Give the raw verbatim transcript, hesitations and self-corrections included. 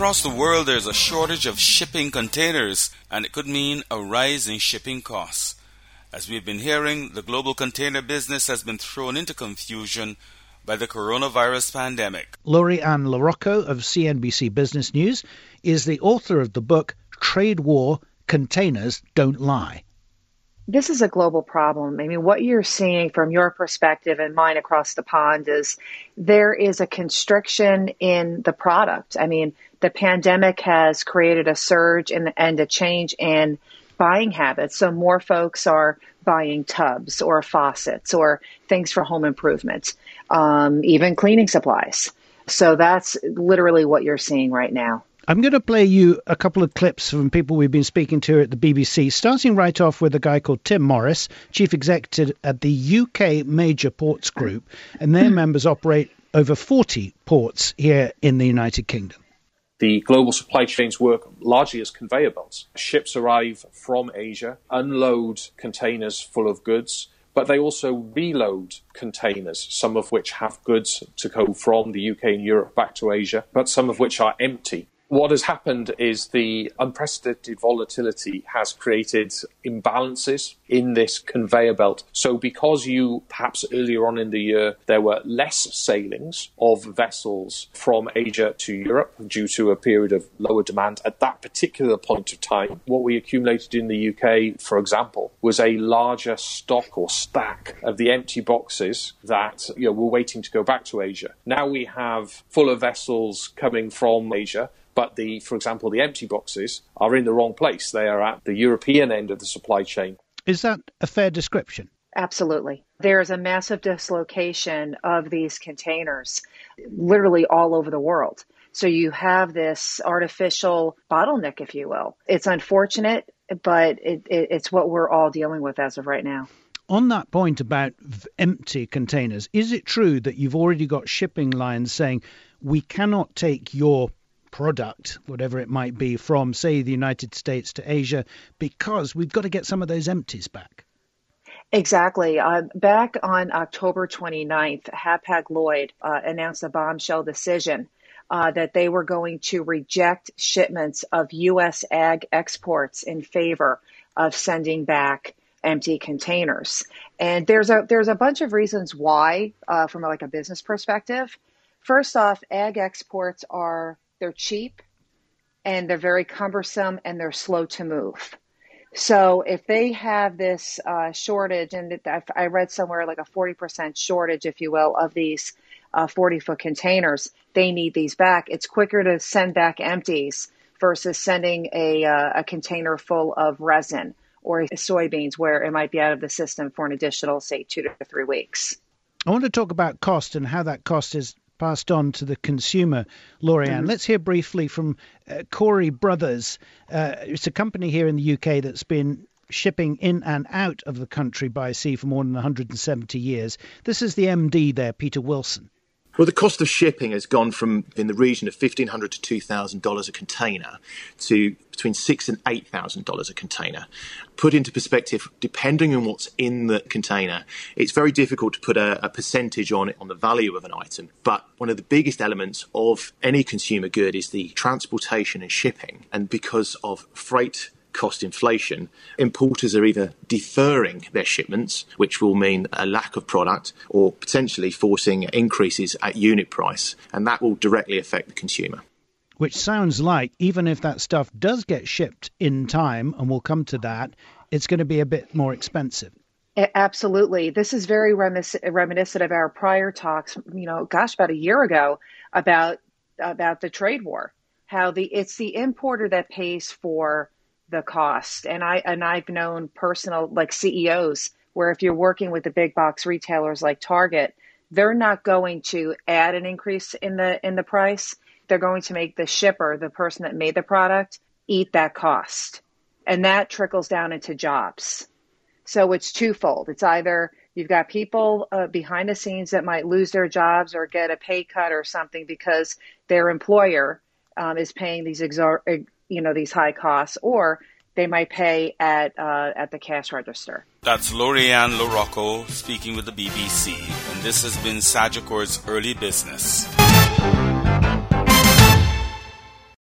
Across the world, there's a shortage of shipping containers, and it could mean a rise in shipping costs. As we've been hearing, the global container business has been thrown into confusion by the coronavirus pandemic. Lori-Ann LaRocco of C N B C Business News is the author of the book Trade War: Containers Don't Lie. This is a global problem. I mean, what you're seeing from your perspective and mine across the pond is there is a constriction in the product. I mean, the pandemic has created a surge in, and a change in buying habits. So more folks are buying tubs or faucets or things for home improvement, um, even cleaning supplies. So that's literally what you're seeing right now. I'm going to play you a couple of clips from people we've been speaking to at the B B C, starting right off with a guy called Tim Morris, Chief Executive at the U K Major Ports Group, and their members operate over forty ports here in the United Kingdom. The global supply chains work largely as conveyor belts. Ships arrive from Asia, unload containers full of goods, but they also reload containers, some of which have goods to go from the U K and Europe back to Asia, but some of which are empty. What has happened is the unprecedented volatility has created imbalances in this conveyor belt. So because you, perhaps earlier on in the year, there were less sailings of vessels from Asia to Europe due to a period of lower demand at that particular point of time, what we accumulated in the U K, for example, was a larger stock or stack of the empty boxes that, you know, were waiting to go back to Asia. Now we have fuller vessels coming from Asia, but the, for example, the empty boxes are in the wrong place. They are at the European end of the supply chain. Is that a fair description? Absolutely. There is a massive dislocation of these containers, literally all over the world. So you have this artificial bottleneck, if you will. It's unfortunate, but it, it, it's what we're all dealing with as of right now. On that point about empty containers, is it true that you've already got shipping lines saying we cannot take your product, whatever it might be, from, say, the United States to Asia, because we've got to get some of those empties back? Exactly. Uh, back on October twenty-ninth, Hapag-Lloyd uh, announced a bombshell decision uh, that they were going to reject shipments of U S ag exports in favor of sending back empty containers. And there's a there's a bunch of reasons why, uh, from like a business perspective. First off, ag exports are They're cheap, and they're very cumbersome, and they're slow to move. So if they have this uh, shortage, and I read somewhere like a forty percent shortage, if you will, of these uh, forty-foot containers, they need these back. It's quicker to send back empties versus sending a, uh, a container full of resin or soybeans where it might be out of the system for an additional, say, two to three weeks. I want to talk about cost and how that cost is passed on to the consumer, Lori-Ann. Mm-hmm. Let's hear briefly from uh, Corey Brothers. Uh, it's a company here in the U K that's been shipping in and out of the country by sea for more than one hundred seventy years. This is the M D there, Peter Wilson. Well, the cost of shipping has gone from in the region of fifteen hundred dollars to two thousand dollars a container to between six thousand dollars and eight thousand dollars a container. Put into perspective, depending on what's in the container, it's very difficult to put a, a percentage on it, on the value of an item. But one of the biggest elements of any consumer good is the transportation and shipping. And because of freight cost inflation, importers are either deferring their shipments, which will mean a lack of product, or potentially forcing increases at unit price, and that will directly affect the consumer. Which sounds like even if that stuff does get shipped in time, and we'll come to that, it's going to be a bit more expensive. Absolutely. This is very reminis- reminiscent of our prior talks, you know, gosh, about a year ago about about the trade war, how the it's the importer that pays for the cost. And I and I've known personal like C E Os where if you're working with the big box retailers like Target, they're not going to add an increase in the in the price. They're going to make the shipper, the person that made the product, eat that cost. And that trickles down into jobs. So it's twofold. It's either you've got people uh, behind the scenes that might lose their jobs or get a pay cut or something because their employer um, is paying these exor- you know, these high costs, or they might pay at uh, at the cash register. That's Lori-Ann LaRocco speaking with the B B C, and this has been Sagicor's Early Business.